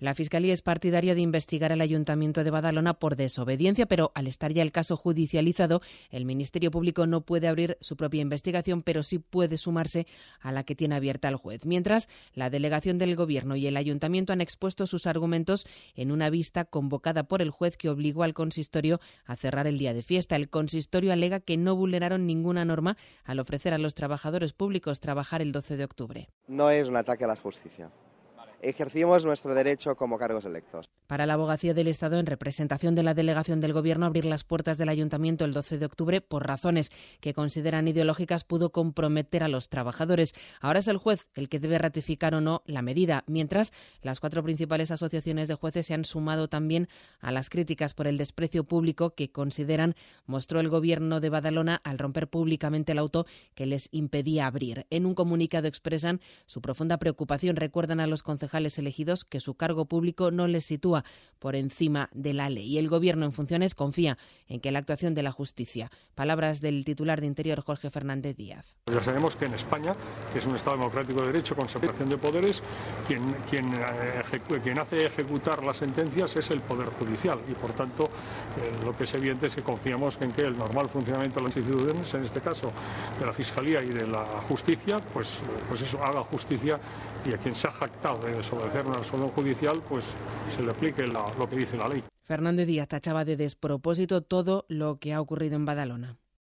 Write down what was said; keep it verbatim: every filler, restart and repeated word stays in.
La Fiscalía es partidaria de investigar al Ayuntamiento de Badalona por desobediencia, pero al estar ya el caso judicializado, el Ministerio Público no puede abrir su propia investigación, pero sí puede sumarse a la que tiene abierta el juez. Mientras, la delegación del Gobierno y el Ayuntamiento han expuesto sus argumentos en una vista convocada por el juez que obligó al consistorio a cerrar el día de fiesta. El consistorio alega que no vulneraron ninguna norma al ofrecer a los trabajadores públicos trabajar el doce de octubre. No es un ataque a la justicia. Ejercimos nuestro derecho como cargos electos. Para la Abogacía del Estado, en representación de la delegación del Gobierno, abrir las puertas del Ayuntamiento el doce de octubre por razones que consideran ideológicas pudo comprometer a los trabajadores. Ahora es el juez el que debe ratificar o no la medida, mientras las cuatro principales asociaciones de jueces se han sumado también a las críticas por el desprecio público que consideran mostró el Gobierno de Badalona al romper públicamente el auto que les impedía abrir. En un comunicado expresan su profunda preocupación, recuerdan a los concejales elegidos que su cargo público no les sitúa por encima de la ley y el Gobierno en funciones confía en que la actuación de la justicia. Palabras del titular de Interior, Jorge Fernández Díaz. Ya sabemos que en España, que es un Estado democrático de derecho con separación de poderes, quien, quien, ejecu- quien hace ejecutar las sentencias es el Poder Judicial y por tanto eh, lo que es evidente es que confiamos en que el normal funcionamiento de las instituciones, en este caso de la Fiscalía y de la Justicia, pues, pues eso, haga justicia y a quien se ha jactado de desobedecer una resolución judicial, pues se le aplique la, lo que dice la ley. Fernández Díaz tachaba de despropósito todo lo que ha ocurrido en Badalona.